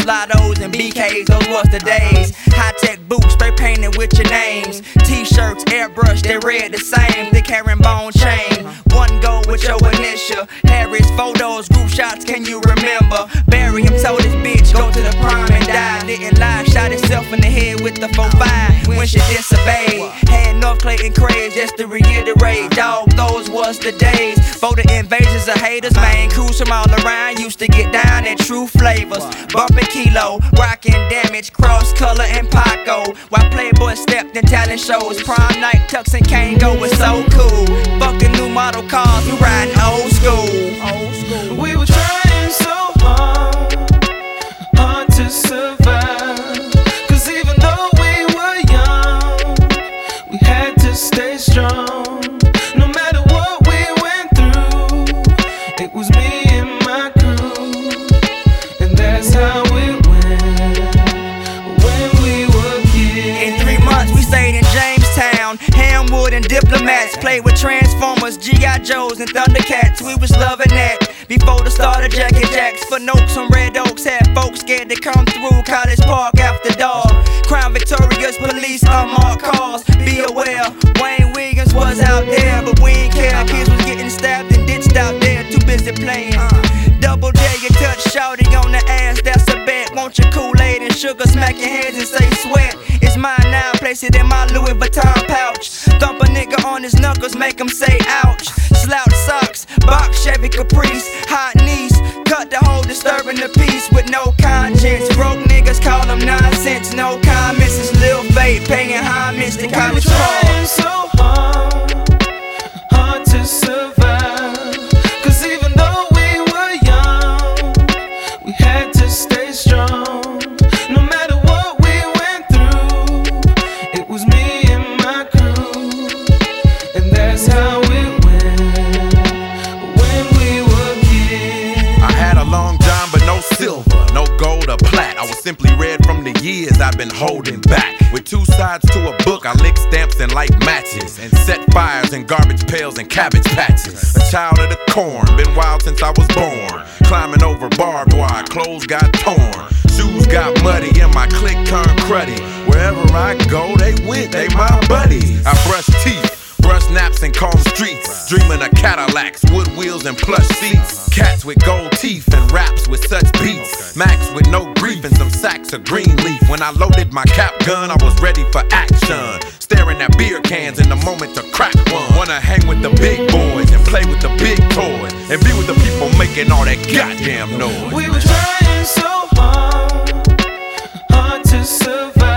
Lottos and BKs, those was the days. High-tech boots, spray painted with your names. T-shirts, airbrush, they read the same. Thick herringbone chain, one gold with your initial. Harry's photos, group shots, can you remember? Barry him told his bitch, go to the prom and die. Didn't lie, shot himself in the head with the 4-5 when she disobeyed. Had North Clayton craze, just to reiterate, dog, those was the days. For the invasions of haters, man, crews from all around used to get down at True Flavors. Bumping Kilo, rocking Damage, Cross Color and Paco. While Playboy stepped in talent shows, prom night, Tux and Kango was so cool. Fucking new model cars, we riding old school. We were trying so hard to survive. Cause even though we were young, we had to stay strong. No matter what we went through, it was me and my crew. And that's how it went when we were kids. In 3 months we stayed in Jamestown, Hamwood and Diplomats. Played with Transformers, G.I. Joes and Thundercats. We was loving that before the start of Jack and Jacks. For Noakes on Red Oaks had folks scared to come through College Park after dark. Crown Victoria's police unmarked cars. Be aware, Wayne Wiggins was out there, but we ain't care. Kids was getting stabbed and ditched out there, too busy playing. Double dare you touch shawty on the ass, that's a bet. Want your Kool-Aid and sugar, smack your hands and say sweat. It's mine now, place it in my Louis Vuitton pouch. Thump a nigga on his knuckles, make him say ouch. Slouch socks, box Chevy Caprice, hot knees, cut the hole, disturbing the peace with no conscience. Broke niggas call them nonsense, no comments. It's Lil Fate paying homage to College Park. Trying so hard to survive. Cause even though we were young, we had to stay strong. No matter what we went through, it was me and my crew. And that's how it went when we were kids. I had a long John but no silver, no gold or plat. I was simply red from the years I've been holding back. With 2 sides to a book, I lick stamps and light matches, and set fires in garbage pails and cabbage patches. A child of the corn, been wild since I was born. Climbing over barbed wire, clothes got torn, shoes got muddy, and my clique turned cruddy. Wherever I go, they went, they my buddies. I brush teeth, brush naps and comb streets, dreaming of Cadillacs, wood wheels and plush seats. Cats with gold teeth and raps with such beats. Max with no grief and some sacks of green leaf. When I loaded my cap gun, I was ready for action. Staring at beer cans in the moment to crack one. Wanna hang with the big boys and play with the big toys, and be with the people making all that goddamn noise. We were trying so hard to survive.